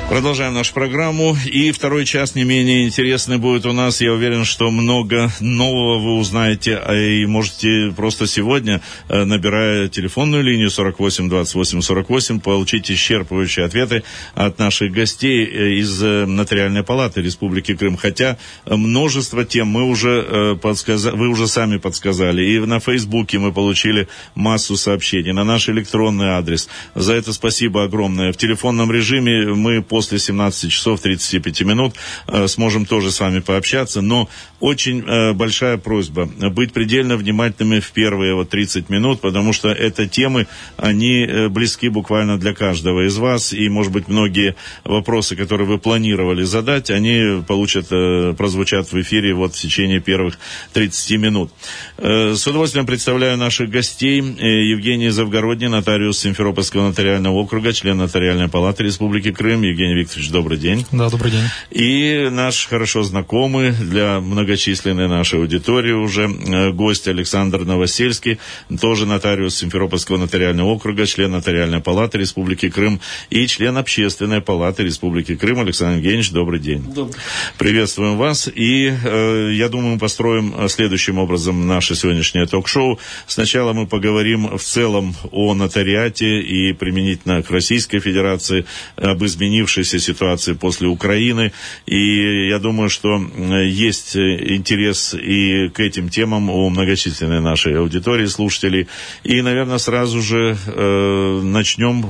Продолжаем нашу программу. И второй час не менее интересный будет у нас. Я уверен, что много нового вы узнаете. И можете просто сегодня, набирая телефонную линию 48 28 48, получить исчерпывающие ответы от наших гостей из Нотариальной палаты Республики Крым. Хотя множество тем мы уже вы уже сами подсказали. И на Фейсбуке мы получили массу сообщений, на наш электронный адрес. За это спасибо огромное. В телефонном режиме мы после 17 часов 35 минут сможем тоже с вами пообщаться, но очень большая просьба быть предельно внимательными в первые 30 минут, потому что это темы, они близки буквально для каждого из вас, и, может быть, многие вопросы, которые вы планировали задать, они прозвучат в эфире в течение первых 30 минут. С удовольствием представляю наших гостей. Евгений Завгородний, нотариус Симферопольского нотариального округа, член Нотариальной палаты Республики Крым. Евгений Викторович, добрый день. Да, добрый день. И наш хорошо знакомый для многочисленной нашей аудитории уже гость Александр Новосельский, тоже нотариус Симферопольского нотариального округа, член Нотариальной палаты Республики Крым и член Общественной палаты Республики Крым. Александр Евгеньевич, добрый день. Добрый. Приветствуем вас. И я думаю, мы построим следующим образом наше сегодняшнее ток-шоу. Сначала мы поговорим в целом о нотариате и применительно к Российской Федерации, об изменившейся ситуации после Украины. И я думаю, что есть интерес и к этим темам у многочисленной нашей аудитории, слушателей. И, наверное, сразу же начнем,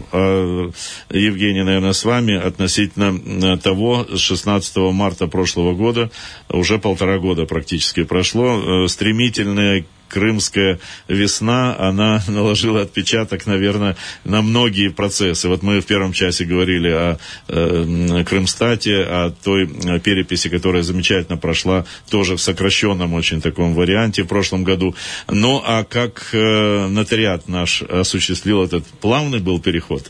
Евгений, наверное, с вами относительно того, с 16 марта прошлого года, уже 1,5 года практически прошло, стремительная крымская весна, она наложила отпечаток, наверное, на многие процессы. Мы в первом часе говорили о Крымстате, о той переписи, которая замечательно прошла, тоже в сокращенном очень таком варианте в прошлом году. Ну, а как нотариат наш осуществил этот плавный был переход?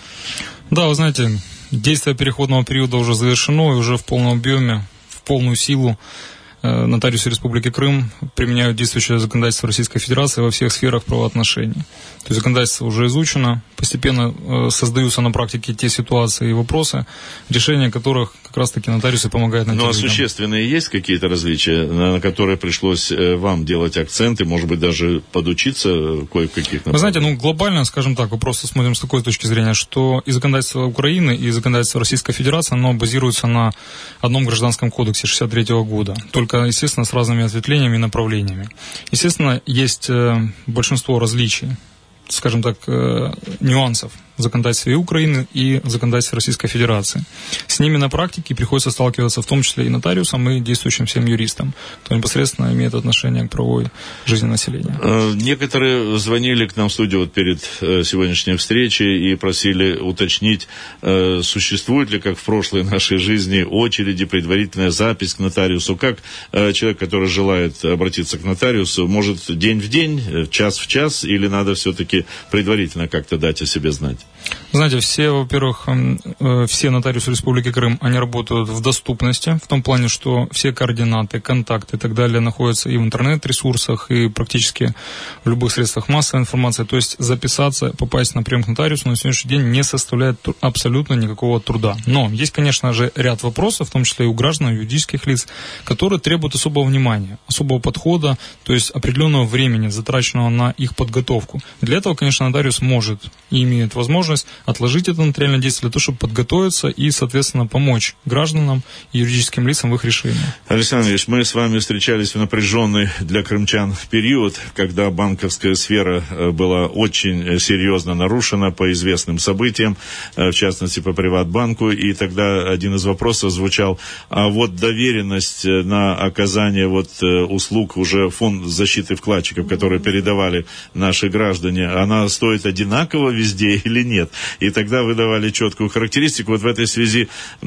Да, вы знаете, действие переходного периода уже завершено, и уже в полном объеме, в полную силу нотариусы Республики Крым применяют действующее законодательство Российской Федерации во всех сферах правоотношений. То есть законодательство уже изучено, постепенно создаются на практике те ситуации и вопросы, решения которых как раз-таки нотариусы помогают нотариусам. Ну, а существенные есть какие-то различия, на которые пришлось вам делать акценты, может быть, даже подучиться кое-каких? Вы знаете, глобально, скажем так, вопрос смотрим с такой точки зрения, что и законодательство Украины, и законодательство Российской Федерации, оно базируется на одном гражданском кодексе 1963 года. Только, естественно, с разными ответвлениями и направлениями. Естественно, есть большинство различий, скажем так, нюансов в законодательстве и Украины, и в законодательстве Российской Федерации. С ними на практике приходится сталкиваться в том числе и нотариусам, и действующим всем юристам, кто непосредственно имеет отношение к правовой жизни населения. Некоторые звонили к нам в студию перед сегодняшней встречей и просили уточнить, существует ли, как в прошлой нашей жизни, очереди, предварительная запись к нотариусу. Как человек, который желает обратиться к нотариусу, может день в день, час в час, или надо все-таки предварительно как-то дать о себе знать? Знаете, во-первых, все нотариусы Республики Крым, они работают в доступности, в том плане, что все координаты, контакты и так далее находятся и в интернет-ресурсах, и практически в любых средствах массовой информации. То есть записаться, попасть на прием к нотариусу на сегодняшний день не составляет абсолютно никакого труда. Но есть, конечно же, ряд вопросов, в том числе и у граждан, и юридических лиц, которые требуют особого внимания, особого подхода, то есть определенного времени, затраченного на их подготовку. Для этого, конечно, нотариус может и имеет возможность отложить это нотариальное действие для того, чтобы подготовиться и, соответственно, помочь гражданам и юридическим лицам в их решении. Александр Ильич, мы с вами встречались в напряженный для крымчан период, когда банковская сфера была очень серьезно нарушена по известным событиям, в частности, по Приватбанку, и тогда один из вопросов звучал, а доверенность на оказание услуг уже фонд защиты вкладчиков, которые передавали наши граждане, она стоит одинаково везде или нет? И тогда вы давали четкую характеристику. В этой связи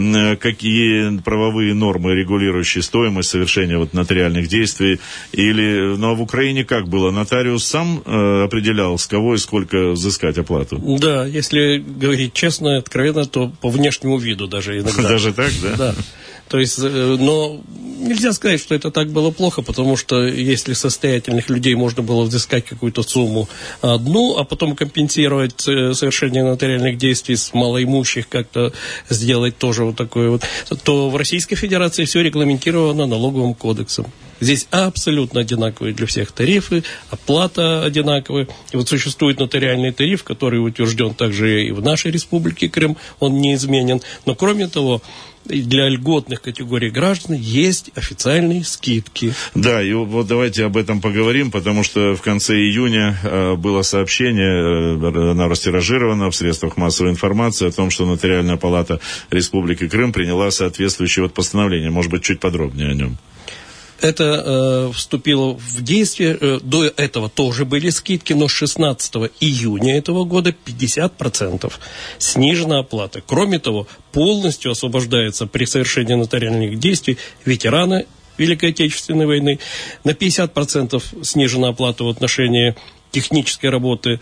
какие правовые нормы, регулирующие стоимость совершения нотариальных действий? Или, а в Украине как было? Нотариус сам определял, с кого и сколько взыскать оплату? Да, если говорить честно, откровенно, то по внешнему виду даже иногда. Даже так, да? Да. То есть, но нельзя сказать, что это так было плохо, потому что если состоятельных людей можно было взыскать какую-то сумму одну, а потом компенсировать совершение нотариальных действий с малоимущих, как-то сделать тоже вот такое вот, то в Российской Федерации все регламентировано налоговым кодексом. Здесь абсолютно одинаковые для всех тарифы, оплата одинаковая. И вот существует нотариальный тариф, который утвержден также и в нашей Республике Крым, он неизменен. Но кроме того, для льготных категорий граждан есть официальные скидки. Да, и вот давайте об этом поговорим, потому что в конце июня было сообщение, оно растиражировано в средствах массовой информации о том, что Нотариальная палата Республики Крым приняла соответствующее вот постановление. Может быть, чуть подробнее о нем. Это вступило в действие, до этого тоже были скидки, но с 16 июня этого года 50% снижена оплата. Кроме того, полностью освобождаются при совершении нотариальных действий ветераны Великой Отечественной войны. На 50% снижена оплата в отношении технической работы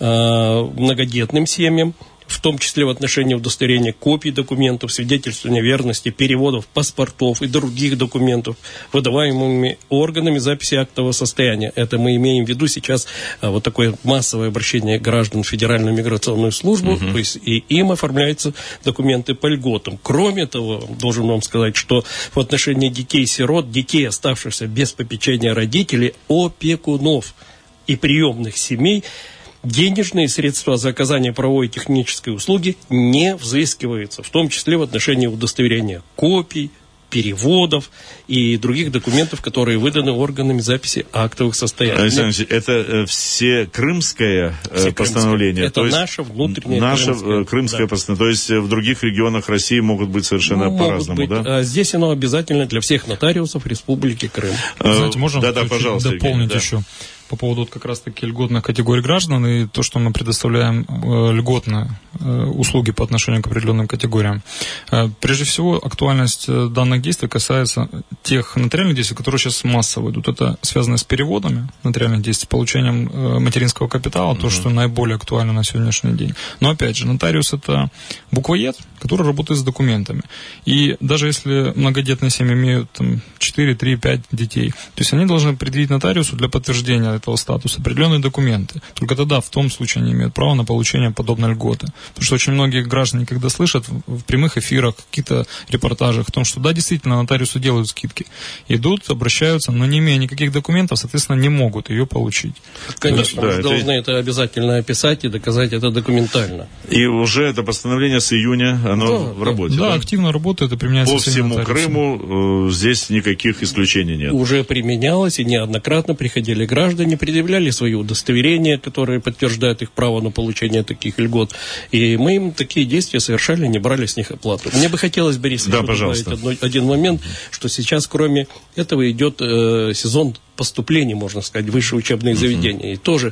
многодетным семьям, в том числе в отношении удостоверения копий документов, свидетельствования верности, переводов, паспортов и других документов, выдаваемыми органами записи актового состояния. Это мы имеем в виду сейчас вот такое массовое обращение граждан в Федеральную миграционную службу, то есть и им оформляются документы по льготам. Кроме того, должен вам сказать, что в отношении детей-сирот, детей, оставшихся без попечения родителей, опекунов и приемных семей, денежные средства за оказание правовой и технической услуги не взыскиваются, в том числе в отношении удостоверения копий, переводов и других документов, которые выданы органами записи актовых состояний. Александр Алексеевич, это все крымское постановление? Это наше внутреннее крымское постановление. То есть в других регионах России могут быть совершенно по-разному, да? Здесь оно обязательно для всех нотариусов Республики Крым. Знаете, можно пожалуйста, дополнить еще? По поводу вот как раз-таки льготных категорий граждан и то, что мы предоставляем льготные услуги по отношению к определенным категориям. Прежде всего, актуальность данных действий касается тех нотариальных действий, которые сейчас массово идут. Это связано с переводами нотариальных действий, получением материнского капитала, то, что наиболее актуально на сегодняшний день. Но, опять же, нотариус – это буквоед, который работает с документами. И даже если многодетные семьи имеют там, 4, 3, 5 детей, то есть они должны предъявить нотариусу для подтверждения этого статуса определенные документы. Только тогда, в том случае, они имеют право на получение подобной льготы. Потому что очень многие граждане, когда слышат в прямых эфирах, каких-то репортажах о том, что да, действительно, нотариусу делают скидки, идут, обращаются, но не имея никаких документов, соответственно, не могут ее получить. Конечно, мы должны это обязательно описать и доказать это документально. И уже это постановление с июня, оно в работе? Да, активно работает и применяется по всему Крыму, здесь никаких исключений нет? Уже применялось, и неоднократно приходили граждане, предъявляли свои удостоверения, которые подтверждают их право на получение таких льгот. И мы им такие действия совершали, не брали с них оплату. Мне бы хотелось, Борис, добавить один момент, что сейчас, кроме этого, идет сезон поступлений, можно сказать, в высшие учебные заведения. И тоже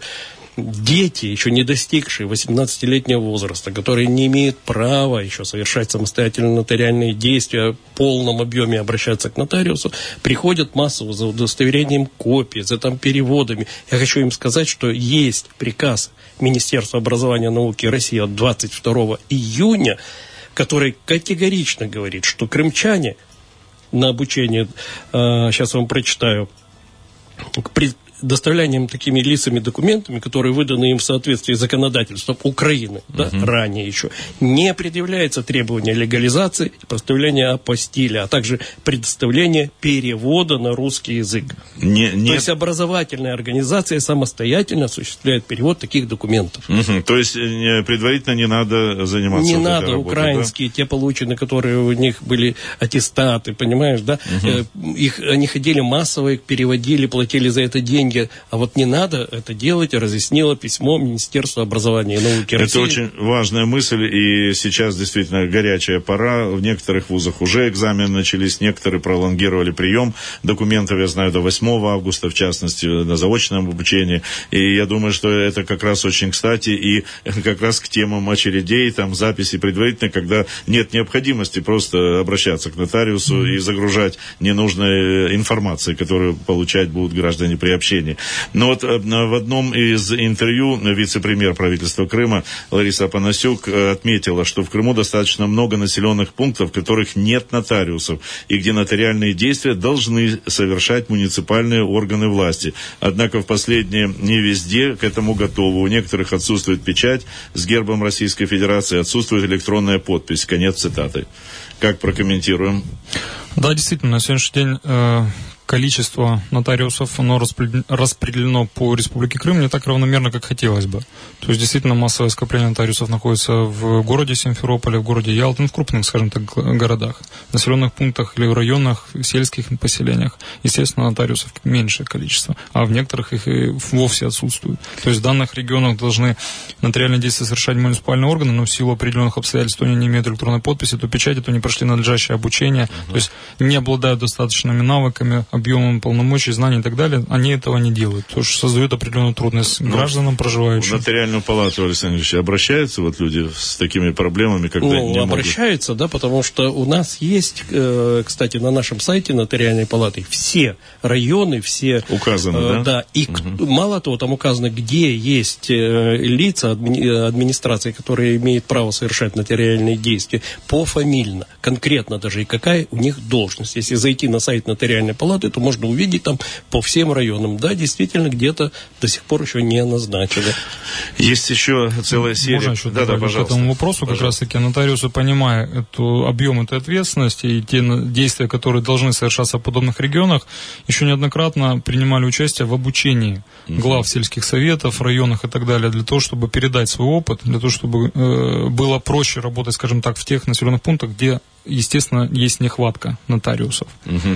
дети, еще не достигшие 18-летнего возраста, которые не имеют права еще совершать самостоятельно нотариальные действия в полном объеме, обращаться к нотариусу, приходят массово за удостоверением копий, за там переводами. Я хочу им сказать, что есть приказ Министерства образования и науки России от 22 июня, который категорично говорит, что крымчане на обучение, сейчас вам прочитаю, доставлянием такими лицами документами, которые выданы им в соответствии с законодательством Украины, ранее еще, не предъявляется требование легализации и поставления апостиля, а также предоставления перевода на русский язык. То есть образовательная организация самостоятельно осуществляет перевод таких документов. То есть предварительно не надо заниматься не надо работой, украинские, те получены, которые у них были аттестаты, понимаешь, да? Они ходили массово, их переводили, платили за это деньги. А вот не надо это делать, разъяснило письмо Министерства образования и науки России. Это очень важная мысль, и сейчас действительно горячая пора. В некоторых вузах уже экзамены начались, некоторые пролонгировали прием документов, я знаю, до 8 августа, в частности, на заочном обучении. И я думаю, что это как раз очень кстати, и как раз к темам очередей, там, записи предварительно, когда нет необходимости просто обращаться к нотариусу и загружать ненужной информации, которую получать будут граждане при общении сообщений. Но вот в одном из интервью вице-премьер правительства Крыма Лариса Апанасюк отметила, что в Крыму достаточно много населенных пунктов, в которых нет нотариусов, и где нотариальные действия должны совершать муниципальные органы власти. Однако в последние не везде к этому готовы. У некоторых отсутствует печать с гербом Российской Федерации, отсутствует электронная подпись. Конец цитаты. Как прокомментируем? Да, действительно, на сегодняшний день количество нотариусов, оно распределено по Республике Крым не так равномерно, как хотелось бы. То есть, действительно, массовое скопление нотариусов находится в городе Симферополе, в городе Ялта, в крупных, скажем так, городах, населенных пунктах или в районах, сельских поселениях. Естественно, нотариусов меньшее количество, а в некоторых их и вовсе отсутствует. То есть, в данных регионах должны нотариальные действия совершать муниципальные органы, но в силу определенных обстоятельств они не имеют электронной подписи, то печати, то не прошли надлежащее обучение, то есть не обладают достаточными навыками, объемом полномочий, знаний и так далее, они этого не делают. То есть создают определенную трудность гражданам, проживающим. В нотариальную палату, Александр Ильич, обращаются вот люди с такими проблемами, когда не обращаются, могут? Да, потому что у нас есть, кстати, на нашем сайте нотариальной палаты все районы, все... Указаны, да? Да, и мало того, там указано, где есть лица администрации, которые имеют право совершать нотариальные действия, пофамильно, конкретно даже, и какая у них должность. Если зайти на сайт нотариальной палаты, то можно увидеть там по всем районам. Да, действительно, где-то до сих пор еще не назначили. Есть еще целая серия. Можно еще добавить к этому вопросу, как раз-таки нотариусы, понимая объем этой ответственности и те действия, которые должны совершаться в подобных регионах, еще неоднократно принимали участие в обучении глав сельских советов, районах и так далее, для того, чтобы передать свой опыт, для того, чтобы было проще работать, скажем так, в тех населенных пунктах, где, естественно, есть нехватка нотариусов.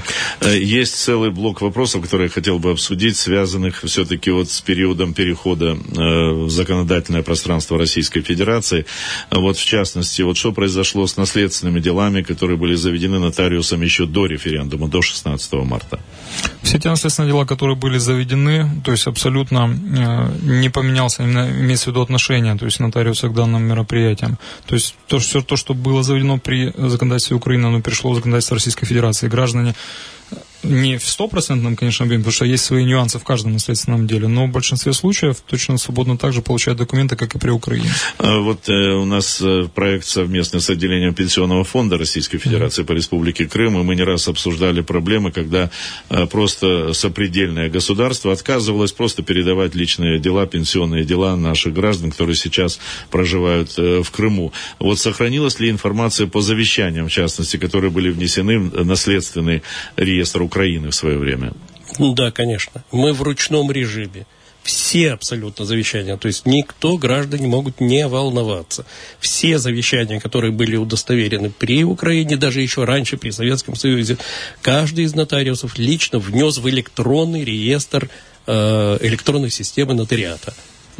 Есть целый блок вопросов, которые я хотел бы обсудить, связанных все-таки вот с периодом перехода в законодательное пространство Российской Федерации. Вот в частности, вот что произошло с наследственными делами, которые были заведены нотариусом еще до референдума, до 16 марта? Все те наследственные дела, которые были заведены, то есть абсолютно не поменялся, имеется в виду отношение, то есть нотариуса к данным мероприятиям. То есть все то, что было заведено при законодательстве Украины, оно перешло в законодательство Российской Федерации. Граждане не в 100%, конечно, объеме, потому что есть свои нюансы в каждом наследственном деле, но в большинстве случаев точно свободно так же получают документы, как и при Украине. Вот у нас проект совместный с отделением Пенсионного фонда Российской Федерации по Республике Крым, и мы не раз обсуждали проблемы, когда просто сопредельное государство отказывалось просто передавать личные дела, пенсионные дела наших граждан, которые сейчас проживают в Крыму. Вот сохранилась ли информация по завещаниям, в частности, которые были внесены в наследственный реестр Украины в свое время? Да, конечно. Мы в ручном режиме. Все абсолютно завещания. То есть никто, граждане могут не волноваться. Все завещания, которые были удостоверены при Украине, даже еще раньше при Советском Союзе, каждый из нотариусов лично внес в электронный реестр электронной системы нотариата.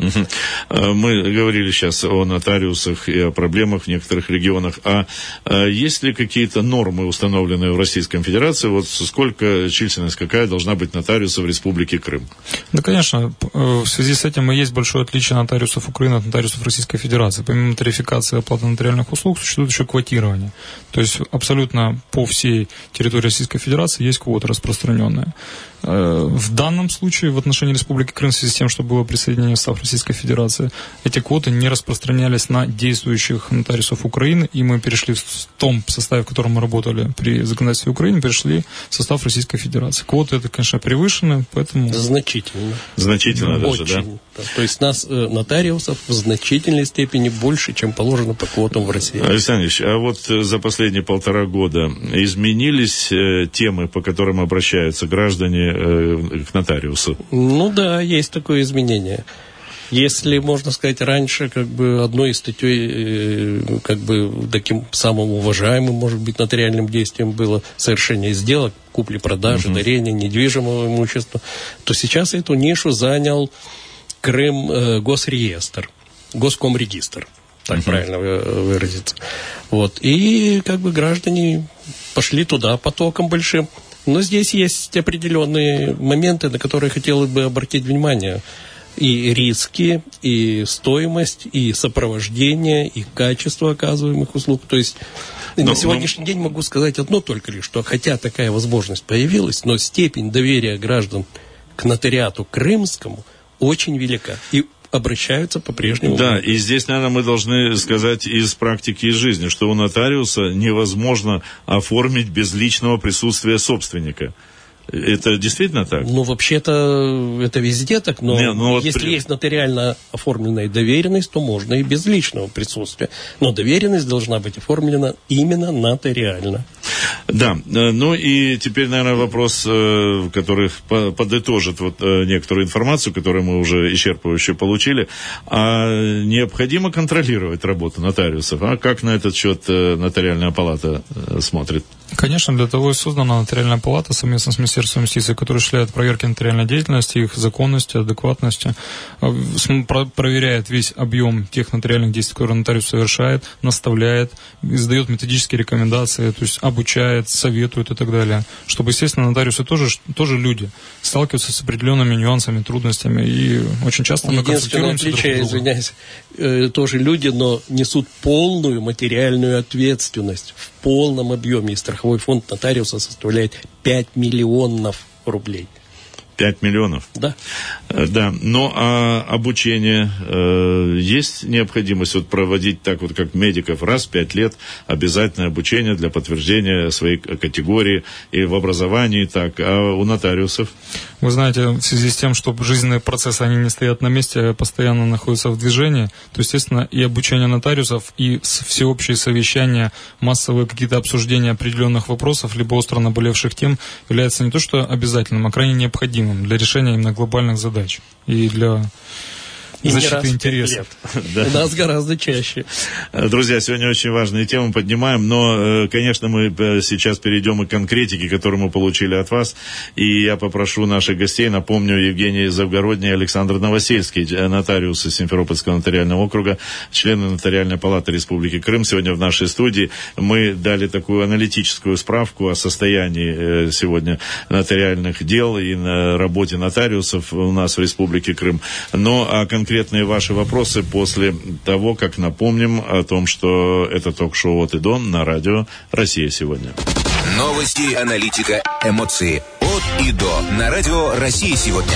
Мы говорили сейчас о нотариусах и о проблемах в некоторых регионах. А есть ли какие-то нормы, установленные в Российской Федерации? Вот сколько, численность какая должна быть нотариусов в Республике Крым? Да, конечно. В связи с этим и есть большое отличие нотариусов Украины от нотариусов Российской Федерации. Помимо тарификации и оплаты нотариальных услуг, существует еще квотирование. То есть абсолютно по всей территории Российской Федерации есть квота распространенная. В данном случае, в отношении Республики Крым, в связи с тем, что было присоединение в состав Российской Федерации, эти квоты не распространялись на действующих нотариусов Украины, и мы перешли в том составе, в котором мы работали при законодательстве Украины, перешли в состав Российской Федерации. Квоты, это, конечно, превышены, поэтому... Значительно. Значительно даже, очень, да? То есть нас, нотариусов, в значительной степени больше, чем положено по квотам в России. Александр Ильич, а вот за последние 1,5 года изменились темы, по которым обращаются граждане к нотариусу? Ну да, есть такое изменение. Если, можно сказать, раньше одной из статей таким самым уважаемым, может быть, нотариальным действием было совершение сделок, купли-продажи, дарения недвижимого имущества, то сейчас эту нишу занял Крым Госреестр, Госкомрегистр, так правильно выразиться. Вот. И граждане пошли туда потоком большим. Но здесь есть определенные моменты, на которые хотелось бы обратить внимание. И риски, и стоимость, и сопровождение, и качество оказываемых услуг. То есть на сегодняшний день могу сказать одно только лишь, что хотя такая возможность появилась, но степень доверия граждан к нотариату крымскому очень велика. И обращаются по-прежнему. Да, и здесь, наверное, мы должны сказать из практики, из жизни, что у нотариуса невозможно оформить без личного присутствия собственника. Это действительно так? Ну, вообще-то, это везде так, но если есть нотариально оформленная доверенность, то можно и без личного присутствия. Но доверенность должна быть оформлена именно нотариально. Да, ну и теперь, наверное, вопрос, который подытожит вот некоторую информацию, которую мы уже исчерпывающе получили. А необходимо контролировать работу нотариусов? А как на этот счет нотариальная палата смотрит? Конечно, для того и создана нотариальная палата совместно с Министерством юстиции, которая осуществляет проверки нотариальной деятельности, их законности, адекватности, проверяет весь объем тех нотариальных действий, которые нотариус совершает, наставляет, издает методические рекомендации, то есть обучает, советует и так далее. Чтобы, естественно, нотариусы тоже люди, сталкиваются с определенными нюансами, трудностями, и очень часто мы консультируемся друг с другом. Извиняюсь, тоже люди, но несут полную материальную ответственность в полном объеме. И страховой фонд нотариуса составляет 5 миллионов рублей. 5 миллионов? Да. Да, но обучение, есть необходимость вот проводить так вот, как медиков, раз в 5 лет обязательное обучение для подтверждения своей категории и в образовании, так, а у нотариусов? Вы знаете, в связи с тем, что жизненные процессы, они не стоят на месте, а постоянно находятся в движении, то, естественно, и обучение нотариусов, и всеобщие совещания, массовые какие-то обсуждения определенных вопросов, либо остро наболевших тем, является не то что обязательным, а крайне необходимым для решения именно глобальных задач и для защиты интересов. Да. У нас гораздо чаще. Друзья, сегодня очень важные темы поднимаем, но, конечно, мы сейчас перейдем и к конкретике, которую мы получили от вас. И я попрошу наших гостей, напомню, Евгений Завгородний и Александр Новосельский, нотариусы Симферопольского нотариального округа, члены Нотариальной палаты Республики Крым. Сегодня в нашей студии мы дали такую аналитическую справку о состоянии сегодня нотариальных дел и на работе нотариусов у нас в Республике Крым. Но конкретные ваши вопросы после того, как напомним о том, что это ток-шоу «От и до» на радио «Россия сегодня». Новости, аналитика, эмоции. «От и до» на радио «Россия сегодня».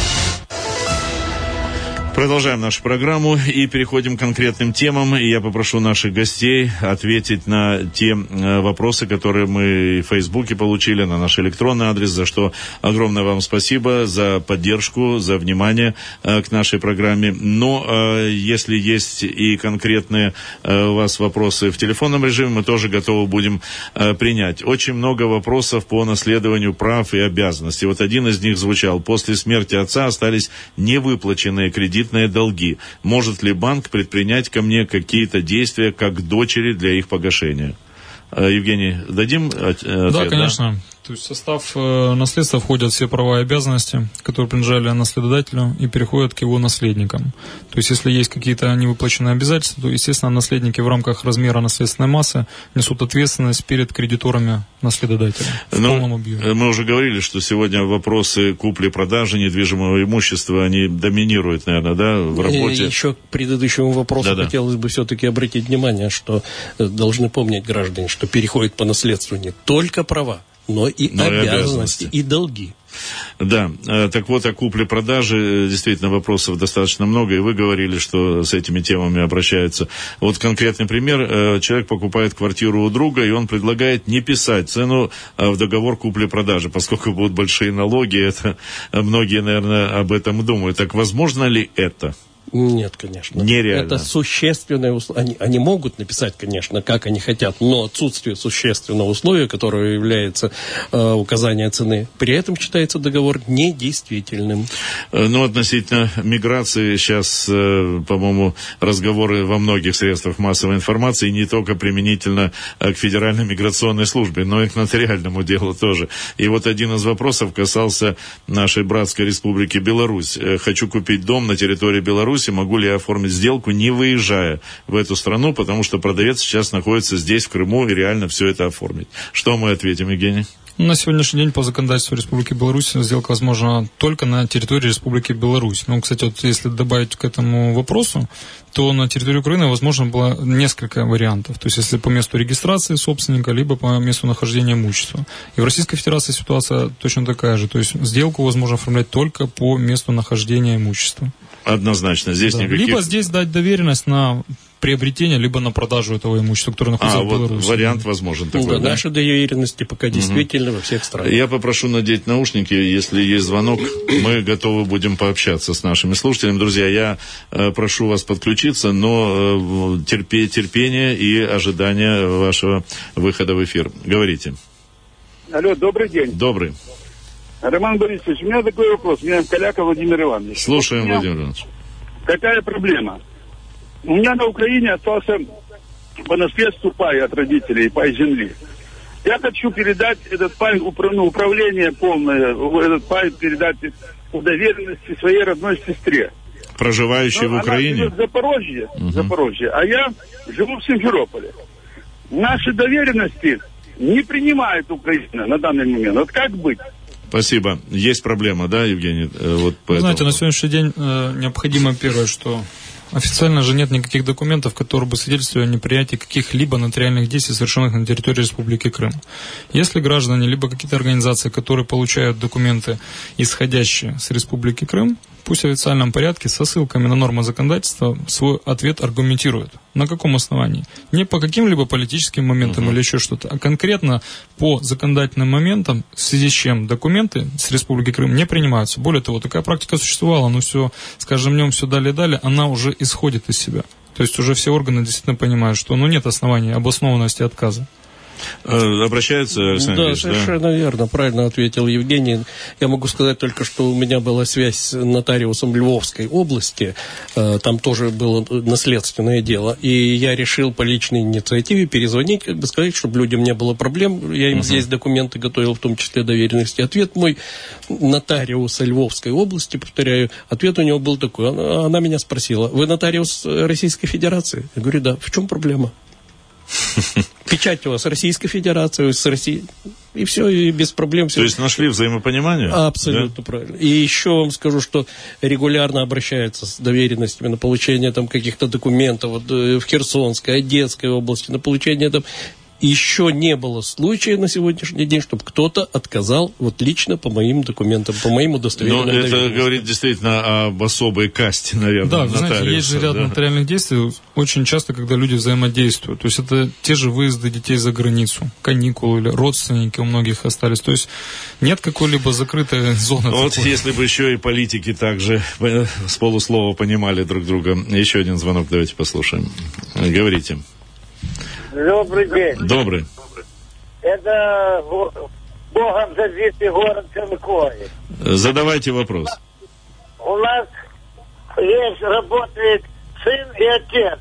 Продолжаем нашу программу и переходим к конкретным темам. И я попрошу наших гостей ответить на те вопросы, которые мы в Фейсбуке получили, на наш электронный адрес, за что огромное вам спасибо, за поддержку, за внимание к нашей программе. Но если есть и конкретные у вас вопросы в телефонном режиме, мы тоже готовы будем принять. Очень много вопросов по наследованию прав и обязанностей. Вот один из них звучал: после смерти отца остались невыплаченные кредиты, долги. Может ли банк предпринять ко мне какие-то действия как к дочери для их погашения? Евгений, дадим ответ? Да, конечно. То есть в состав наследства входят все права и обязанности, которые принадлежали наследодателю, и переходят к его наследникам. То есть если есть какие-то невыплаченные обязательства, то, естественно, наследники в рамках размера наследственной массы несут ответственность перед кредиторами наследодателя в полном объеме. Мы уже говорили, что сегодня вопросы купли-продажи недвижимого имущества, они доминируют, наверное, да, в работе. И еще к предыдущему вопросу хотелось бы все-таки обратить внимание, что должны помнить граждане, что переходят по наследству не только права, но и обязанности, и долги. Да, так вот, о купле-продаже действительно вопросов достаточно много, и вы говорили, что с этими темами обращаются. Вот конкретный пример. Человек покупает квартиру у друга, и он предлагает не писать цену в договор купли-продажи, поскольку будут большие налоги, это многие, наверное, об этом думают. Так возможно ли это? Нет, конечно. Нереально. Это существенное условие. Они могут написать, конечно, как они хотят, но отсутствие существенного условия, которое является указание цены, при этом считается договор недействительным. Ну, относительно миграции сейчас, по-моему, разговоры во многих средствах массовой информации, не только применительно к Федеральной миграционной службе, но и к нотариальному делу тоже. И вот один из вопросов касался нашей братской республики Беларусь. Хочу купить дом на территории Беларуси, могу ли я оформить сделку, не выезжая в эту страну, потому что продавец сейчас находится здесь, в Крыму, и реально все это оформить. Что мы ответим, Евгений? На сегодняшний день по законодательству Республики Беларусь сделка возможна только на территории Республики Беларусь. Ну, кстати, вот если добавить к этому вопросу, то на территории Украины возможно было несколько вариантов. То есть, если по месту регистрации собственника, либо по месту нахождения имущества. И в Российской Федерации ситуация точно такая же. То есть, сделку возможно оформлять только по месту нахождения имущества. Однозначно. Здесь никаких... Либо здесь дать доверенность на приобретение, либо на продажу этого имущества, которое находится в Беларуси. Вот вариант возможен такой, да? Наши доверенности пока действительно во всех странах. Я попрошу надеть наушники, если есть звонок, мы готовы будем пообщаться с нашими слушателями. Друзья, я прошу вас подключиться, но терпение и ожидание вашего выхода в эфир. Говорите. Алло, добрый день. Добрый. Роман Борисович, у меня такой вопрос. Меня Каляка Владимир Иванович. Слушаем, Владимир Иванович. Какая проблема? У меня на Украине остался по наследству пай от родителей, пай земли. Я хочу передать этот пай, управление полное, этот пай передать по доверенности своей родной сестре. Проживающей в Украине? Она живет в Запорожье, а я живу в Симферополе. Наши доверенности не принимает Украина на данный момент. Вот как быть? Спасибо. Есть проблема, да, Евгений? Вот знаете, на сегодняшний день необходимо первое, что официально же нет никаких документов, которые бы свидетельствовали о неприятии каких-либо нотариальных действий, совершенных на территории Республики Крым. Если граждане, либо какие-то организации, которые получают документы, исходящие с Республики Крым, пусть в официальном порядке со ссылками на нормы законодательства свой ответ аргументируют. На каком основании? Не по каким-либо политическим моментам или еще что-то, а конкретно по законодательным моментам, в связи с чем документы с Республики Крым не принимаются. Более того, такая практика существовала, но все, с каждым днем все далее, она уже исходит из себя. То есть уже все органы действительно понимают, что нет оснований обоснованности отказа. Обращаются, Александр Ильич, совершенно верно, правильно ответил Евгений. Я могу сказать только, что у меня была связь с нотариусом Львовской области, там тоже было наследственное дело, и я решил по личной инициативе перезвонить, сказать, чтобы людям не было проблем. Я им здесь документы готовил, в том числе доверенности. Ответ мой нотариуса Львовской области, повторяю, ответ у него был такой. Она меня спросила: вы нотариус Российской Федерации? Я говорю, да. В чем проблема? Печать у вас Российской Федерации, с Россией, и все, и без проблем. Все. То есть нашли взаимопонимание? Абсолютно правильно. И еще вам скажу, что регулярно обращаются с доверенностями на получение там каких-то документов вот, в Херсонской, Одесской области, на получение там... Еще не было случая на сегодняшний день, чтобы кто-то отказал вот лично по моим документам, по моим удостоверениям. Но это говорит действительно об особой касте, наверное, да, вы знаете, есть же ряд нотариальных действий, очень часто, когда люди взаимодействуют. То есть это те же выезды детей за границу, каникулы или родственники у многих остались. То есть нет какой-либо закрытой зоны. Вот такой. Если бы еще и политики также с полуслова понимали друг друга. Еще один звонок давайте послушаем. Говорите. Добрый день. Добрый. Это Богом забитый город Целковый. Задавайте вопрос. У нас есть, работает сын и отец.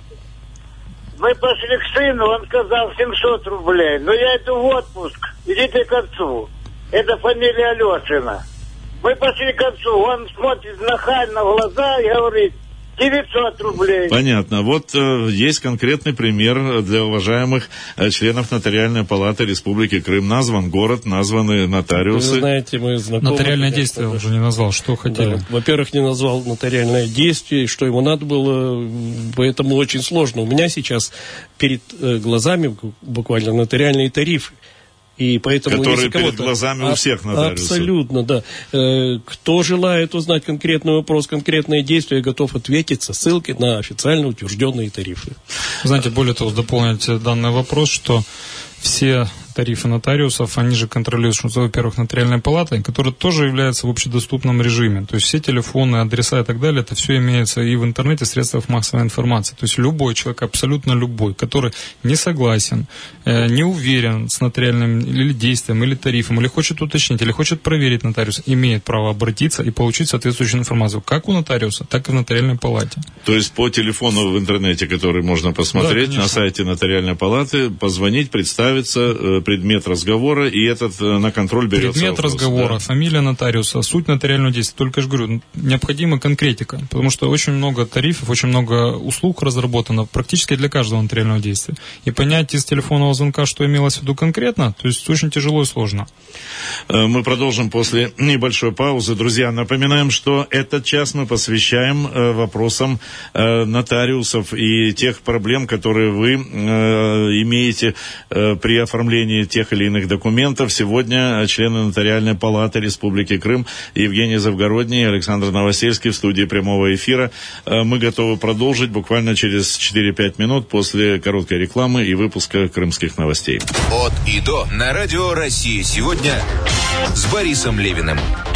Мы пошли к сыну, он сказал 700 рублей. Но я иду в отпуск, идите к отцу. Это фамилия Алешина. Мы пошли к отцу, он смотрит нахально в глаза и говорит: 900 рублей. Понятно. Вот есть конкретный пример для уважаемых членов Нотариальной палаты Республики Крым. Назван город, названы нотариусы. Вы знаете, мы знакомы. Нотариальное действие он уже не назвал. Что хотели? Да. Во-первых, не назвал нотариальное действие, что ему надо было, поэтому очень сложно. У меня сейчас перед глазами буквально нотариальные тарифы. И поэтому, которые перед глазами у всех нотариусов. Абсолютно, да. Кто желает узнать конкретный вопрос, конкретные действия, я готов ответить со ссылкой на официально утвержденные тарифы. Знаете, более того, дополнить данный вопрос, что все тарифы нотариусов, они же контролируются, во-первых, нотариальной палатой, которая тоже является в общедоступном режиме. То есть все телефоны, адреса и так далее, это все имеется и в интернете, в средствах массовой информации. То есть любой человек, абсолютно любой, который не согласен, не уверен с нотариальным или действием, или тарифом, или хочет уточнить, или хочет проверить нотариуса, имеет право обратиться и получить соответствующую информацию как у нотариуса, так и в нотариальной палате. То есть по телефону в интернете, который можно посмотреть, да, на сайте нотариальной палаты, позвонить, представиться, предмет разговора, и этот на контроль берется. Предмет вопрос, разговора, да. Фамилия нотариуса, суть нотариального действия. Только же говорю, необходима конкретика, потому что очень много тарифов, очень много услуг разработано практически для каждого нотариального действия. И понять из телефонного звонка, что имелось в виду конкретно, то есть очень тяжело и сложно. Мы продолжим после небольшой паузы. Друзья, напоминаем, что этот час мы посвящаем вопросам нотариусов и тех проблем, которые вы имеете при оформлении тех или иных документов. Сегодня члены Нотариальной палаты Республики Крым Евгений Завгородний и Александр Новосельский в студии прямого эфира. Мы готовы продолжить буквально через 4-5 минут после короткой рекламы и выпуска крымских новостей. От и до на радио «Россия сегодня» с Борисом Левиным.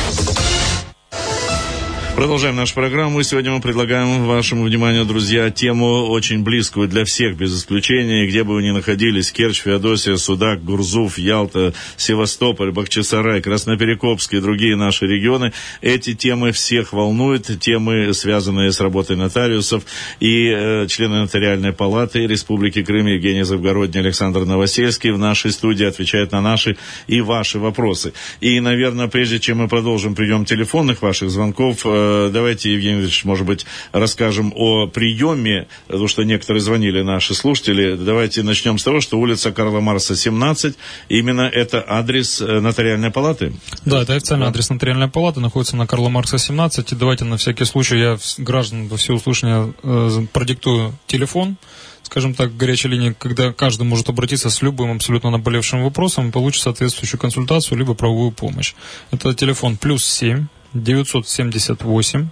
Продолжаем нашу программу. Сегодня мы предлагаем вашему вниманию, друзья, тему очень близкую для всех, без исключения, где бы вы ни находились: Керчь, Феодосия, Судак, Гурзуф, Ялта, Севастополь, Бахчисарай, Красноперекопск и другие наши регионы. Эти темы всех волнуют, темы, связанные с работой нотариусов. И члены Нотариальной палаты Республики Крым Евгений Завгородний, Александр Новосельский в нашей студии отвечают на наши и ваши вопросы. И, наверное, прежде чем мы продолжим прием телефонных ваших звонков, давайте, Евгений Ильич, может быть, расскажем о приеме, потому что некоторые звонили, наши слушатели. Давайте начнем с того, что улица Карла Маркса, 17, именно это адрес Нотариальной палаты? Да, это официальный адрес Нотариальной палаты, находится на Карла Маркса, 17. И давайте на всякий случай я граждан во всеуслышание продиктую телефон, скажем так, горячей линии, когда каждый может обратиться с любым абсолютно наболевшим вопросом и получить соответствующую консультацию либо правовую помощь. Это телефон +7 978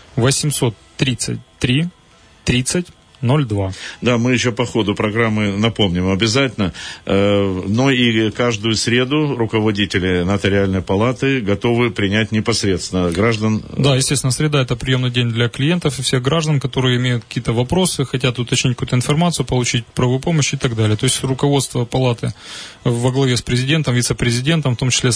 833 30 02. Да, мы еще по ходу программы напомним обязательно. Но и каждую среду руководители Нотариальной палаты готовы принять непосредственно граждан. Да, естественно, среда – это приемный день для клиентов и всех граждан, которые имеют какие-то вопросы, хотят уточнить какую-то информацию, получить правовую помощь и так далее. То есть руководство палаты во главе с президентом, вице-президентом, в том числе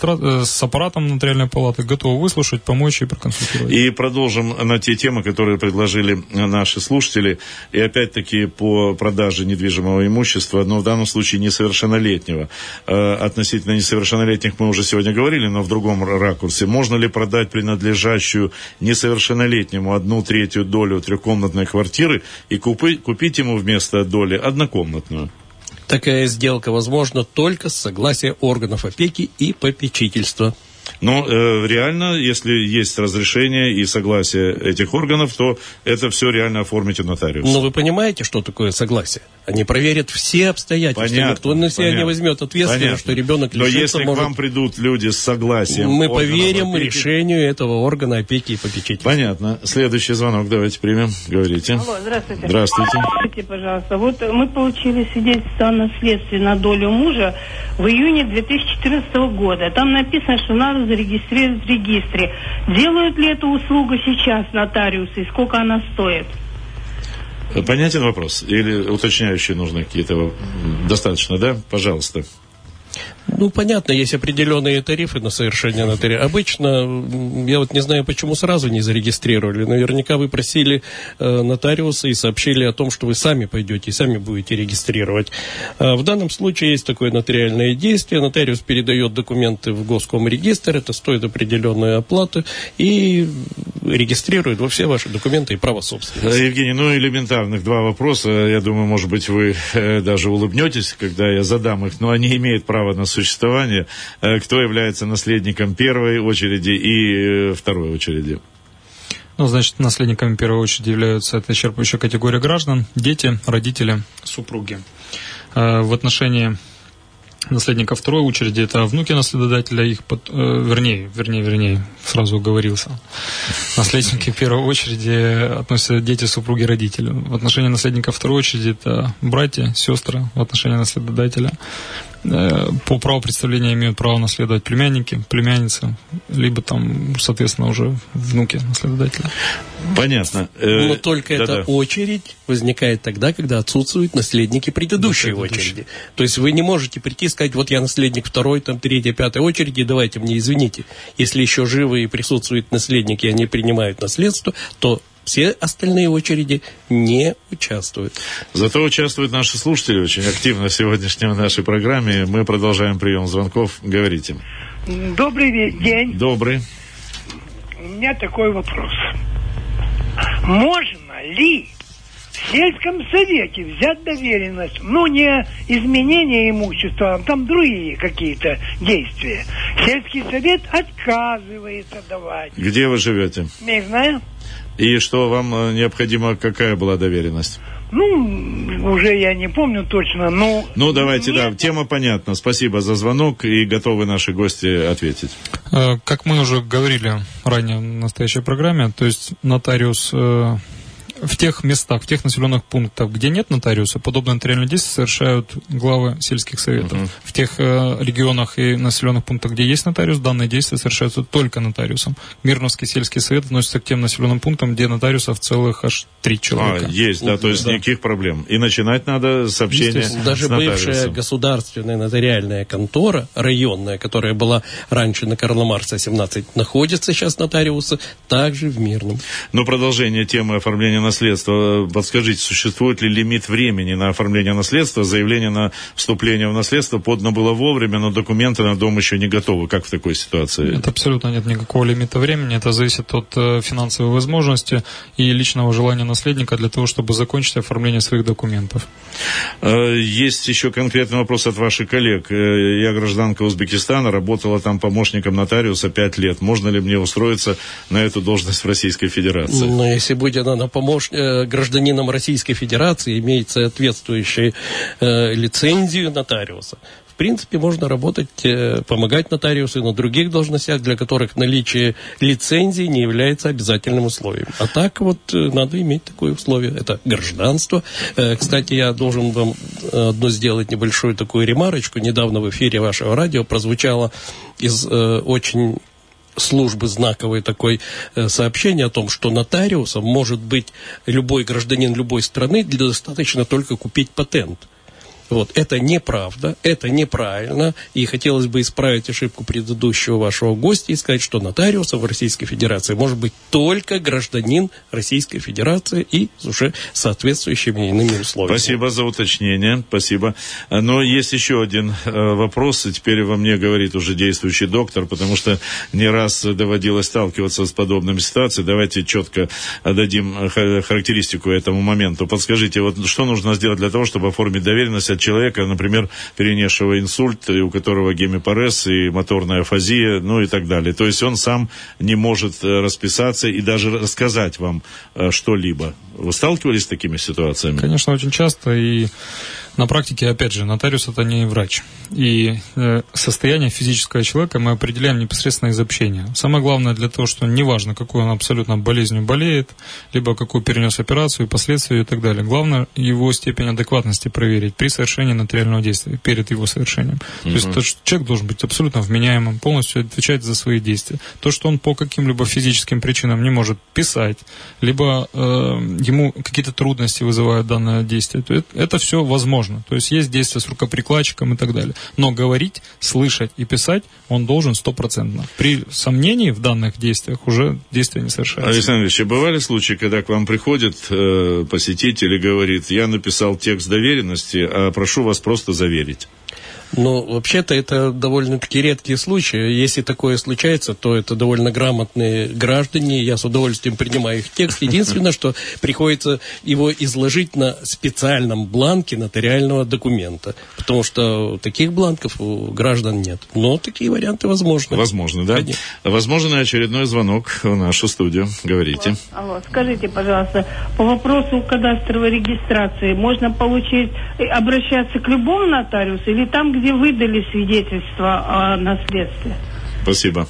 с аппаратом Нотариальной палаты, готовы выслушать, помочь и проконсультировать. И продолжим на те темы, которые предложили наши слушатели. И опять-таки по продаже недвижимого имущества, но в данном случае несовершеннолетнего. Относительно несовершеннолетних мы уже сегодня говорили, но в другом ракурсе. Можно ли продать принадлежащую несовершеннолетнему 1/3 долю трехкомнатной квартиры и купить ему вместо доли однокомнатную? Такая сделка возможна только с согласия органов опеки и попечительства. Но реально, если есть разрешение и согласие этих органов, то это все реально оформить у нотариуса. Но вы понимаете, что такое согласие? Они проверят все обстоятельства. Понятно, никто на себя не возьмет ответственность, что ребенок лишится. Но если к вам придут люди с согласием, мы поверим решению этого органа опеки и попечительства. Понятно. Следующий звонок давайте примем. Говорите. Алло, здравствуйте. Здравствуйте. Скажите, пожалуйста, вот мы получили свидетельство о наследстве на долю мужа в июне 2014 года. Там написано, что надо зарегистрировать в регистре. Делают ли эту услугу сейчас нотариусы и сколько она стоит? Понятен вопрос? Или уточняющие нужны какие-то? Достаточно, да? Пожалуйста. Ну, понятно, есть определенные тарифы на совершение нотариата. Обычно, я вот не знаю, почему сразу не зарегистрировали. Наверняка вы просили нотариуса и сообщили о том, что вы сами пойдете и сами будете регистрировать. В данном случае есть такое нотариальное действие. Нотариус передает документы в Госкомрегистр, это стоит определенную оплату, и регистрирует во все ваши документы и право собственности. Евгений, ну, элементарных два вопроса. Я думаю, может быть, вы даже улыбнетесь, когда я задам их, но они имеют право на существование. Кто является наследником первой очереди и второй очереди? Ну, значит, наследниками первой очереди являются, это исчерпывающая категория граждан, дети, родители, супруги. В отношении наследников второй очереди это внуки наследодателя, их вернее, сразу оговорился. Наследники первой очереди относятся дети, супруги, родители. В отношении наследников второй очереди это братья, сестры. В отношении наследодателя по праву представления имеют право наследовать племянники, племянницы, либо там, соответственно, уже внуки наследодателя. Понятно. Но только эта очередь возникает тогда, когда отсутствуют наследники предыдущей очереди. То есть вы не можете прийти и сказать, вот я наследник второй, там, третьей, пятой очереди, давайте мне извините. Если еще живы и присутствуют наследники, и они принимают наследство, то Все остальные очереди не участвуют. Зато участвуют наши слушатели очень активно в сегодняшней нашей программе. Мы продолжаем прием звонков. Говорите. Добрый день. Добрый. У меня такой вопрос. Можно ли в сельском совете взять доверенность, не изменение имущества, а там другие какие-то действия? Сельский совет отказывается давать. Где вы живете? Мирная. И что вам необходимо, какая была доверенность? Уже я не помню точно, но... давайте, тема понятна. Спасибо за звонок, и готовы наши гости ответить. Как мы уже говорили ранее в настоящей программе, то есть нотариус... В тех местах, в тех населенных пунктах, где нет нотариуса, подобные нотариальные действия совершают главы сельских советов. В тех регионах и населенных пунктах, где есть нотариус, данные действия совершаются только нотариусом. Мирновский сельский совет относится к тем населенным пунктам, где нотариусов целых аж 3 человека. Есть, то есть никаких проблем. И начинать надо с общения с Даже нотариусом. бывшая государственная нотариальная контора, районная, которая была раньше на Карла Маркса 17, находится сейчас нотариусы также в Мирном. Продолжение темы оформления наследства. Подскажите, существует ли лимит времени на оформление наследства? Заявление на вступление в наследство подано было вовремя, но документы на дом еще не готовы. Как в такой ситуации? Это абсолютно нет никакого лимита времени. Это зависит от финансовой возможности и личного желания наследника для того, чтобы закончить оформление своих документов. Есть еще конкретный вопрос от ваших коллег. Я гражданка Узбекистана, работала там помощником нотариуса 5 лет. Можно ли мне устроиться на эту должность в Российской Федерации? Если будет она гражданином Российской Федерации, имеет соответствующую лицензию нотариуса, в принципе, можно работать, помогать нотариусу на других должностях, для которых наличие лицензии не является обязательным условием. А так надо иметь такое условие. Это гражданство. Кстати, я должен вам сделать небольшую такую ремарочку. Недавно в эфире вашего радио прозвучало из очень службы знаковое такое сообщение о том, что нотариусом может быть любой гражданин любой страны, достаточно только купить патент. Это неправда, это неправильно, и хотелось бы исправить ошибку предыдущего вашего гостя и сказать, что нотариусом в Российской Федерации может быть только гражданин Российской Федерации и уже соответствующими иными условиями. Спасибо за уточнение, спасибо. Но есть еще один вопрос, и теперь во мне говорит уже действующий доктор, потому что не раз доводилось сталкиваться с подобными ситуациями. Давайте четко дадим характеристику этому моменту. Подскажите, что нужно сделать для того, чтобы оформить доверенность от человека, например, перенесшего инсульт, и у которого гемипарез и моторная афазия, и так далее. То есть он сам не может расписаться и даже рассказать вам что-либо. Вы сталкивались с такими ситуациями? Конечно, очень часто, и на практике, опять же, нотариус — это не врач. И состояние физического человека мы определяем непосредственно из общения. Самое главное для того, что неважно, какой он абсолютно болезнью болеет, либо какую перенес операцию, последствия и так далее. Главное его степень адекватности проверить при совершении нотариального действия, перед его совершением. То есть человек должен быть абсолютно вменяемым, полностью отвечать за свои действия. То, что он по каким-либо физическим причинам не может писать, либо ему какие-то трудности вызывают данное действие, то это все возможно. То есть есть действия с рукоприкладчиком и так далее. Но говорить, слышать и писать он должен 100%. При сомнении в данных действиях уже действия не совершаются. Александр Ильич, бывали случаи, когда к вам приходит посетитель и говорит: я написал текст доверенности, а прошу вас просто заверить? Вообще-то это довольно-таки редкие случаи. Если такое случается, то это довольно грамотные граждане. Я с удовольствием принимаю их текст. Единственное, что приходится его изложить на специальном бланке нотариального документа. Потому что таких бланков у граждан нет. Но такие варианты возможны. Возможно, да? Конечно. Возможно, очередной звонок в нашу студию. Говорите. Алло, скажите, пожалуйста, по вопросу кадастровой регистрации можно обращаться к любому нотариусу или там, где выдали свидетельство о наследстве? Спасибо.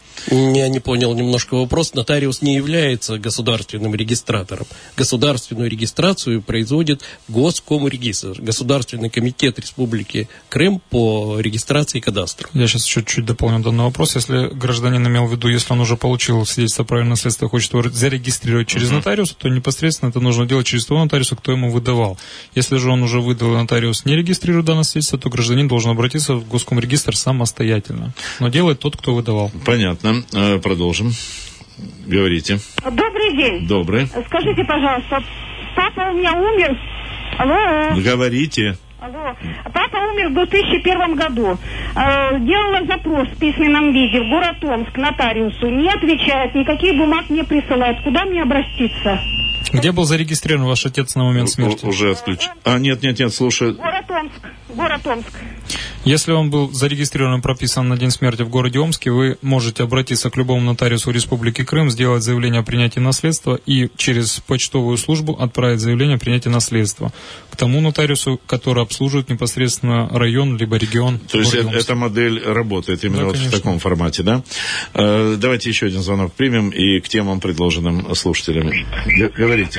Я не понял немножко вопрос. Нотариус не является государственным регистратором. Государственную регистрацию производит Госкомрегистр, Государственный комитет Республики Крым по регистрации кадастра. Я сейчас чуть-чуть дополню данный вопрос. Если гражданин имел в виду, если он уже получил свидетельство о праве наследства и хочет его зарегистрировать через нотариуса, то непосредственно это нужно делать через того нотариуса, кто ему выдавал. Если же он уже выдал, нотариус не регистрирует данное свидетельство, то гражданин должен обратиться в Госкомрегистр самостоятельно. Но делает тот, кто выдавал. Понятно. Продолжим. Говорите. Добрый день. Добрый. Скажите, пожалуйста, папа у меня умер. Алло. Говорите. Алло. Папа умер в 2001 году. Делала запрос в письменном виде в город Омск нотариусу. Не отвечает, никаких бумаг не присылает. Куда мне обратиться? Где был зарегистрирован ваш отец на момент смерти? Уже отключен. Нет, слушай. Город Омск. Если он был зарегистрирован и прописан на день смерти в городе Омске, вы можете обратиться к любому нотариусу Республики Крым, сделать заявление о принятии наследства и через почтовую службу отправить заявление о принятии наследства к тому нотариусу, который обслуживает непосредственно район либо регион. То есть эта модель работает именно в таком формате, да? Давайте еще один звонок примем и к темам, предложенным слушателями. Говорите.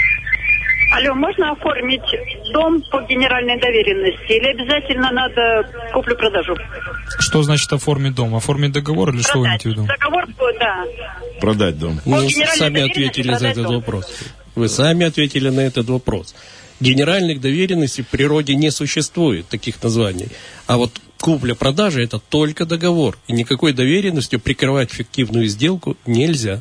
Алло, можно оформить дом по генеральной доверенности или обязательно надо куплю-продажу? Что значит оформить дом? Оформить договор или что вы имеете в виду? Договор, да. Продать дом. Вы сами ответили за этот вопрос. Вы сами ответили на этот вопрос. Генеральных доверенностей в природе не существует, таких названий. А вот купля-продажа – это только договор. И никакой доверенностью прикрывать фиктивную сделку нельзя.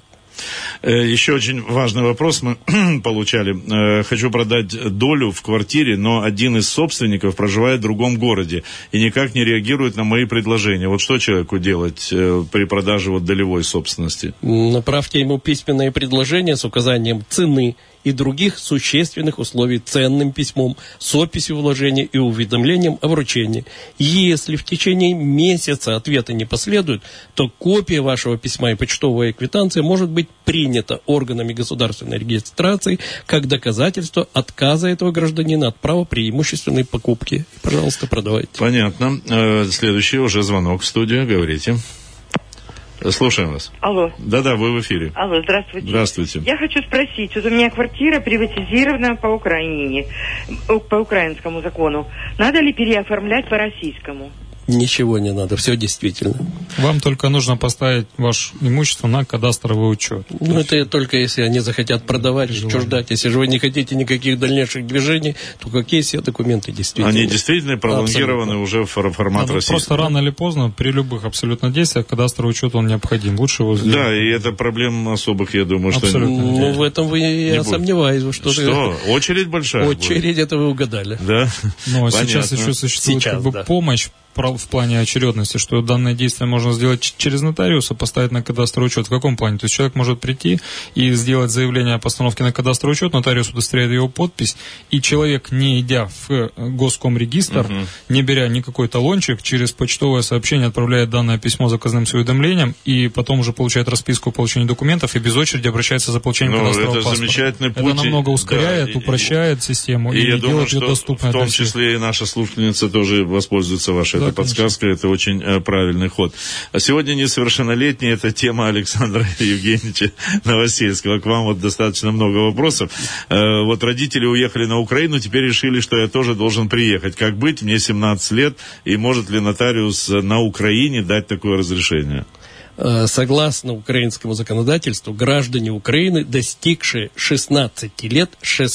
Еще очень важный вопрос мы получали. Хочу продать долю в квартире, но один из собственников проживает в другом городе и никак не реагирует на мои предложения. Вот что человеку делать при продаже вот долевой собственности? Направьте ему письменное предложение с указанием цены и других существенных условий ценным письмом с описью вложения и уведомлением о вручении. Если в течение месяца ответа не последует, то копия вашего письма и почтовая квитанция может быть принята органами государственной регистрации как доказательство отказа этого гражданина от права преимущественной покупки. Пожалуйста, продавайте. Понятно. Следующий уже звонок в студию. Говорите. Слушаем вас. Алло. Да-да, вы в эфире. Алло, здравствуйте. Здравствуйте. Я хочу спросить, вот у меня квартира приватизирована по Украине, по украинскому закону. Надо ли переоформлять по российскому? Ничего не надо, все действительно. Вам только нужно поставить ваше имущество на кадастровый учет. Ну, это только если они захотят продавать, отчуждать. Если же вы не хотите никаких дальнейших движений, то какие все документы действительно? Они действительно пролонгированы уже в формат российского. Просто рано или поздно, при любых абсолютно действиях, кадастровый учет он необходим. Лучше его сделать. Да, и это проблем особых, я думаю, что... Абсолютно. Ну, в этом я сомневаюсь. Что? Очередь большая? Очередь, это вы угадали. Да? Ну, а сейчас еще существует помощь в плане очередности, что данное действие можно сделать через нотариуса, поставить на кадастровый учет. В каком плане? То есть человек может прийти и сделать заявление о постановке на кадастровый учет, нотариус удостоверяет его подпись, и человек, не идя в Госкомрегистр, не беря никакой талончик, через почтовое сообщение отправляет данное письмо заказным с уведомлением, и потом уже получает расписку о получении документов, и без очереди обращается за получением кадастрового паспорта. Замечательный путь. Это намного ускоряет, да, упрощает систему и я делает думаю, ее доступной. В том числе и наша слушательница тоже воспользуется вашей подсказкой, это очень правильный ход. А сегодня несовершеннолетний, это тема Александра Евгеньевича Новосельского. К вам вот достаточно много вопросов. Вот родители уехали на Украину, теперь решили, что я тоже должен приехать. Как быть? Мне 17 лет, и может ли нотариус на Украине дать такое разрешение? Согласно украинскому законодательству, граждане Украины, достигшие 16 лет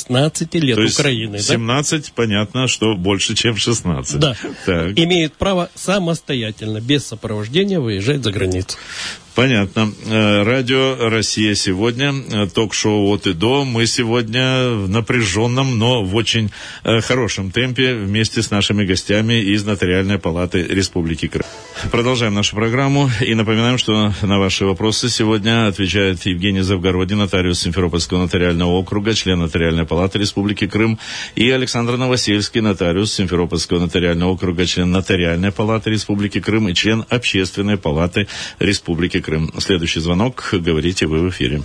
То есть Украины. 17, да? Понятно, что больше, чем 16. Да. Так. Имеют право самостоятельно, без сопровождения, выезжать за границу. Понятно. Радио «Россия» сегодня, ток-шоу «От и до». Мы сегодня в напряженном, но в очень хорошем темпе вместе с нашими гостями из Нотариальной палаты Республики Крым. Продолжаем нашу программу и напоминаем, что на ваши вопросы сегодня отвечает Евгений Завгородний, нотариус Симферопольского нотариального округа, член Нотариальной палаты Республики Крым, и Александр Новосельский, нотариус Симферопольского нотариального округа, член Нотариальной палаты Республики Крым и член Общественной палаты Республики Крым. Следующий звонок. Говорите, вы в эфире.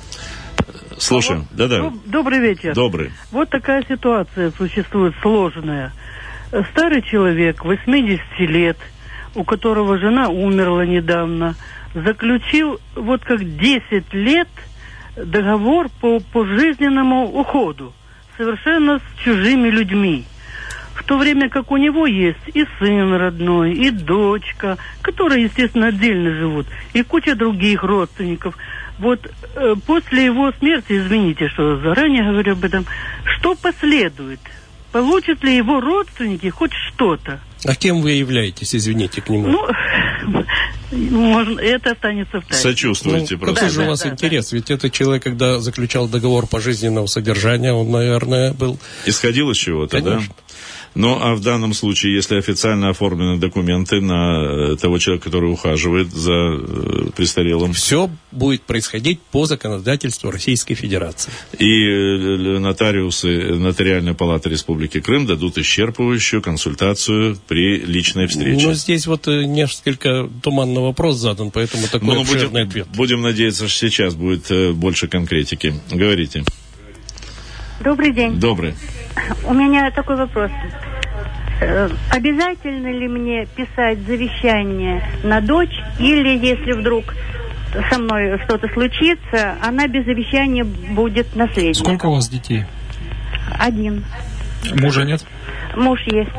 Слушаем. Да-да. Добрый вечер. Добрый. Вот такая ситуация существует сложная. Старый человек, 80 лет, у которого жена умерла недавно, заключил вот как 10 лет договор по пожизненному уходу совершенно с чужими людьми. В то время как у него есть и сын родной, и дочка, которые, естественно, отдельно живут, и куча других родственников. Вот после его смерти, извините, что заранее говорю об этом, что последует? Получат ли его родственники хоть что-то? А кем вы являетесь, извините, к нему? Ну, это останется в тайне. Сочувствуете просто. Какой же у вас интерес? Ведь этот человек, когда заключал договор пожизненного содержания, он, наверное, был... Исходил из чего-то, конечно, да? Ну, а в данном случае, если официально оформлены документы на того человека, который ухаживает за престарелым... Все будет происходить по законодательству Российской Федерации. И нотариусы Нотариальной палаты Республики Крым дадут исчерпывающую консультацию при личной встрече. Ну, здесь вот несколько туманный вопрос задан, поэтому такой обширный ответ. Будем надеяться, что сейчас будет больше конкретики. Говорите. Добрый день. Добрый. У меня такой вопрос. Обязательно ли мне писать завещание на дочь, или если вдруг со мной что-то случится, она без завещания будет наследником? Сколько у вас детей? 1. Мужа нет? Муж есть.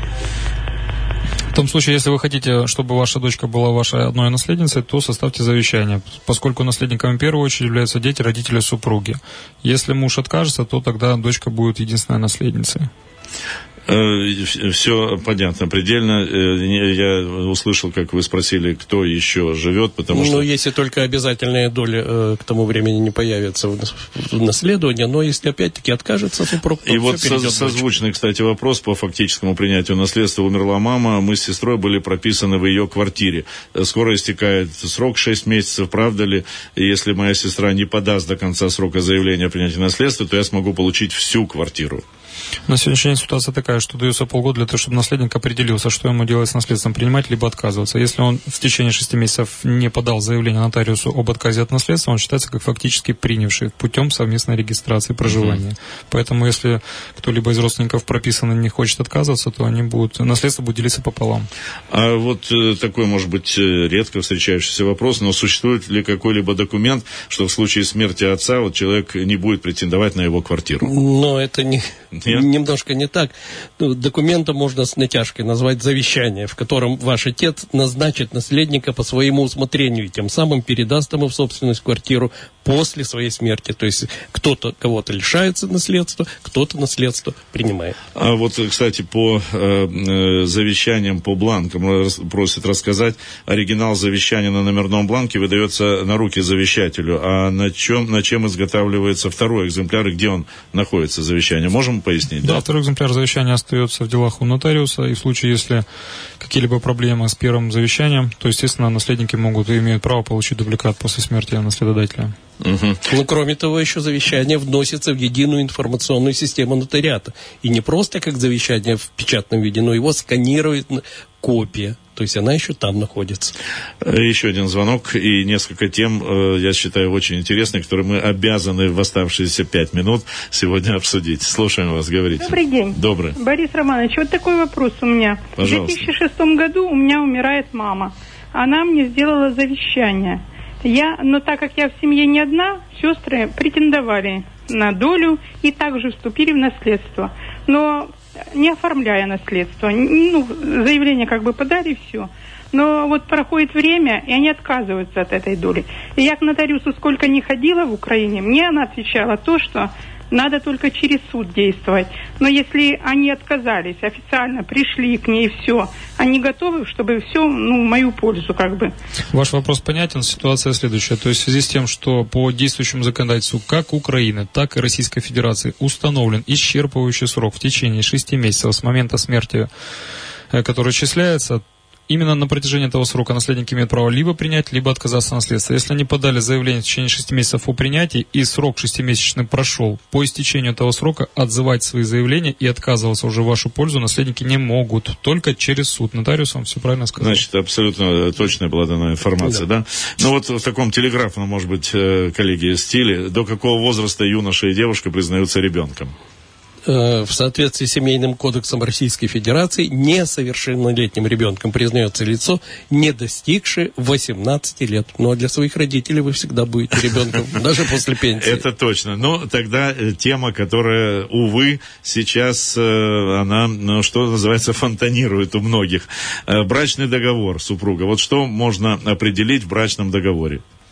В том случае, если вы хотите, чтобы ваша дочка была вашей одной наследницей, то составьте завещание, поскольку наследниками в первую очередь являются дети, родители, супруги. Если муж откажется, то тогда дочка будет единственной наследницей. Все понятно, предельно. Я услышал, как вы спросили, кто еще живет, потому что... Ну, если только обязательная доля к тому времени не появится в наследовании, но если опять-таки откажется супруг, то и вот созвучный, кстати, вопрос по фактическому принятию наследства. Умерла мама, мы с сестрой были прописаны в ее квартире. Скоро истекает срок, 6 месяцев, правда ли? И если моя сестра не подаст до конца срока заявления о принятии наследства, то я смогу получить всю квартиру. На сегодняшний день ситуация такая, что дается полгода для того, чтобы наследник определился, что ему делать с наследством, принимать либо отказываться. Если он в течение 6 месяцев не подал заявление нотариусу об отказе от наследства, он считается как фактически принявший путем совместной регистрации проживания. Поэтому если кто-либо из родственников прописан и не хочет отказываться, то наследство будет делиться пополам. А вот такой, может быть, редко встречающийся вопрос, но существует ли какой-либо документ, что в случае смерти отца вот человек не будет претендовать на его квартиру? Но это немножко не так. Документом можно с натяжкой назвать завещание, в котором ваш отец назначит наследника по своему усмотрению и тем самым передаст ему в собственность квартиру после своей смерти. То есть кто-то кого-то лишается наследства, кто-то наследство принимает. А вот, кстати, по завещаниям, по бланкам просят рассказать. Оригинал завещания на номерном бланке выдается на руки завещателю. А на чем изготавливается второй экземпляр и где он находится, завещание? Можем пояснить? Да, второй экземпляр завещания остается в делах у нотариуса, и в случае, если какие-либо проблемы с первым завещанием, то, естественно, наследники имеют право получить дубликат после смерти наследодателя. Угу. Ну, кроме того, еще завещание вносится в единую информационную систему нотариата. И не просто как завещание в печатном виде, но его сканирует копия. То есть она еще там находится. Еще один звонок и несколько тем, я считаю, очень интересных, которые мы обязаны в оставшиеся 5 минут сегодня обсудить. Слушаем вас, говорите. Добрый день. Добрый. Борис Романович, вот такой вопрос у меня. Пожалуйста. В 2006 году у меня умирает мама. Она мне сделала завещание. Но так как я в семье не одна, сестры претендовали на долю и также вступили в наследство. Но не оформляя наследство. Заявление как бы подали, все. Но вот проходит время, и они отказываются от этой доли. И я к нотариусу сколько ни ходила в Украине, мне она отвечала то, что надо только через суд действовать. Но если они отказались, официально пришли к ней, все, они готовы, чтобы все, в мою пользу как бы. Ваш вопрос понятен. Ситуация следующая. То есть в связи с тем, что по действующему законодательству как Украины, так и Российской Федерации установлен исчерпывающий срок в течение 6 месяцев с момента смерти, который исчисляется, именно на протяжении этого срока наследники имеют право либо принять, либо отказаться от наследства. Если они подали заявление в течение 6 месяцев о принятии, и срок 6-месячный прошел, по истечению этого срока отзывать свои заявления и отказываться уже в вашу пользу наследники не могут. Только через суд. Нотариус вам все правильно сказал. Значит, абсолютно точная была дана информация, да? Ну вот в таком телеграфном, может быть, коллеги, стиле, до какого возраста юноша и девушка признаются ребенком? В соответствии с Семейным кодексом Российской Федерации несовершеннолетним ребенком признается лицо, не достигшее 18 лет. Ну, а для своих родителей вы всегда будете ребенком, даже после пенсии. Это точно. Но тогда тема, которая, увы, сейчас она, что называется, фонтанирует у многих. Брачный договор супруга. Вот что можно определить в брачном договоре?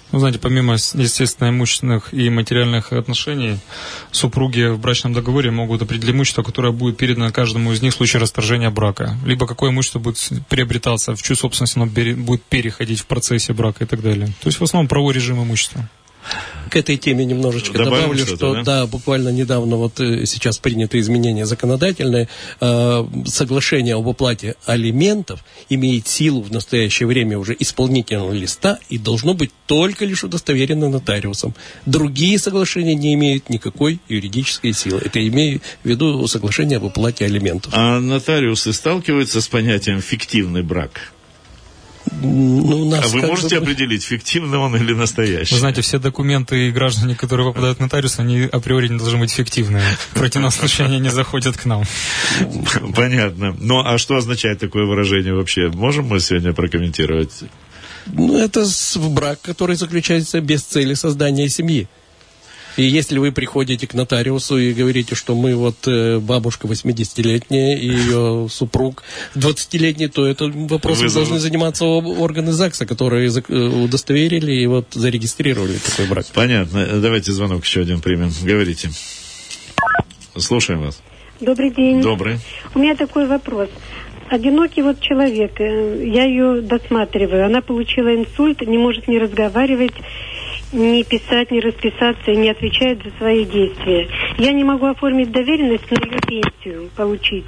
Ну, знаете, помимо, естественно, имущественных и материальных отношений, супруги в брачном договоре могут определить имущество, которое будет передано каждому из них в случае расторжения брака. Либо какое имущество будет приобретаться, в чью собственность оно будет переходить в процессе брака и так далее. То есть, в основном, правовой режим имущества. К этой теме немножечко добавлю, что да, буквально недавно вот сейчас приняты изменения законодательные. Соглашение об оплате алиментов имеет силу в настоящее время уже исполнительного листа и должно быть только лишь удостоверено нотариусом. Другие соглашения не имеют никакой юридической силы. Это имею в виду соглашение об оплате алиментов. А нотариусы сталкиваются с понятием «фиктивный брак»? Ну, а вы можете определить, фиктивный он или настоящий? Вы знаете, все документы и граждане, которые попадают в нотариус, они априори не должны быть фиктивные. В противном случае они не заходят к нам. Понятно. Ну, а что означает такое выражение вообще? Можем мы сегодня прокомментировать? Ну, это брак, который заключается без цели создания семьи. И если вы приходите к нотариусу и говорите, что мы вот бабушка 80-летняя и ее супруг 20-летний, то этим вопросом должны заниматься органы ЗАГСа, которые удостоверили и вот зарегистрировали такой брак. Понятно. Давайте звонок еще один примем. Говорите. Слушаем вас. Добрый день. Добрый. У меня такой вопрос. Одинокий вот человек, я ее досматриваю, она получила инсульт, не может не разговаривать, не писать, не расписаться и не отвечает за свои действия. Я не могу оформить доверенность на ее пенсию получить.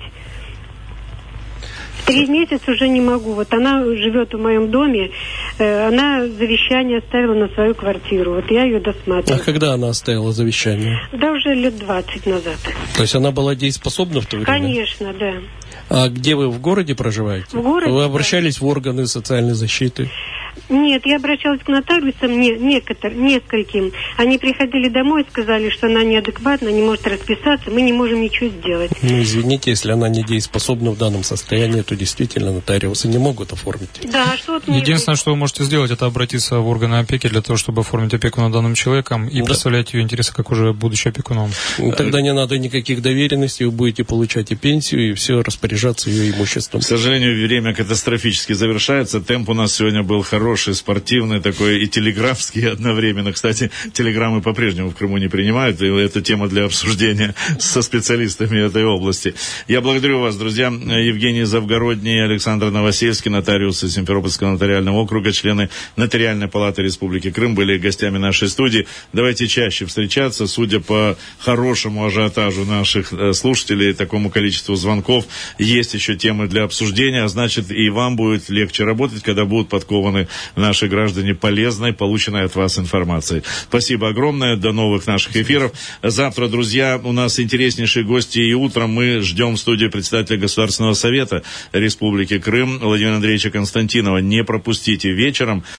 3 месяца уже не могу. Вот она живет в моем доме, она завещание оставила на свою квартиру. Вот я ее досматриваю. А когда она оставила завещание? Да уже лет 20 назад. То есть она была дееспособна в то время? Конечно, да. А где вы, в городе проживаете? В городе. Вы обращались в органы социальной защиты? Нет, я обращалась к нотариусам нескольким. Они приходили домой и сказали, что она неадекватна, не может расписаться, мы не можем ничего сделать. Ну, извините, если она недееспособна в данном состоянии, то действительно нотариусы не могут оформить. Да, что единственное, что вы можете сделать, это обратиться в органы опеки для того, чтобы оформить опеку над данным человеком и представлять ее интересы как уже будучи опекуном. Тогда не надо никаких доверенностей, вы будете получать и пенсию, и все распоряжаться ее имуществом. К сожалению, время катастрофически завершается. Темп у нас сегодня был хороший, спортивный такой и телеграфский одновременно. Кстати, телеграммы по-прежнему в Крыму не принимают, и это тема для обсуждения со специалистами этой области. Я благодарю вас, друзья. Евгений Завгородний, Александр Новосельский, нотариусы Симферопольского нотариального округа, члены Нотариальной палаты Республики Крым, были гостями нашей студии. Давайте чаще встречаться. Судя по хорошему ажиотажу наших слушателей, такому количеству звонков, есть еще темы для обсуждения, а значит, и вам будет легче работать, когда будут подкованы наши граждане полезной, полученной от вас информацией. Спасибо огромное. До новых наших эфиров. Завтра, друзья, у нас интереснейшие гости, и утром мы ждем в студии председателя Государственного совета Республики Крым Владимира Андреевича Константинова. Не пропустите вечером.